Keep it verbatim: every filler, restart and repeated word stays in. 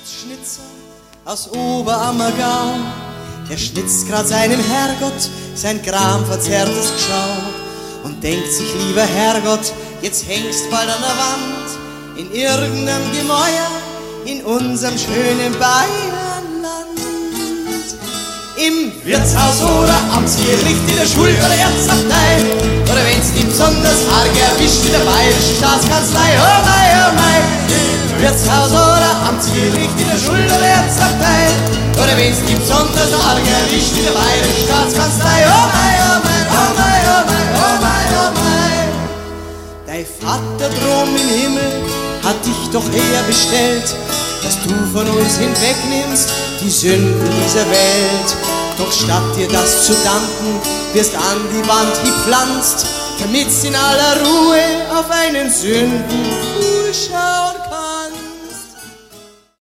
Schnitzer aus Oberammergau, der schnitzt grad seinem Herrgott sein gramverzerrtes Geschau und denkt sich, lieber Herrgott, jetzt hängst bald an der Wand in irgendeinem Gemäuer in unserem schönen Bayernland. Im Wirtshaus oder Amtsgericht, in der Schul- oder Erzabtei, oder wenn's die besonders arg erwischt in der bayerischen Staatskanzlei. Oh mei, oh mei, im Wirtshaus oder Amtsgericht, in der Schul- oder Erzabtei, oder wenn's die besonders arg erwischt in der bayerischen Staatskanzlei. Oh mei, oh mei, oh mei, oh mei, oh mei, oh mei. Dein Vater drum im Himmel hat dich doch eher bestellt, dass du von uns hinwegnimmst die Sünden dieser Welt. Doch statt dir das zu danken, wirst an die Wand gepflanzt, damit's in aller Ruhe auf einen Sündenpfuhl schauen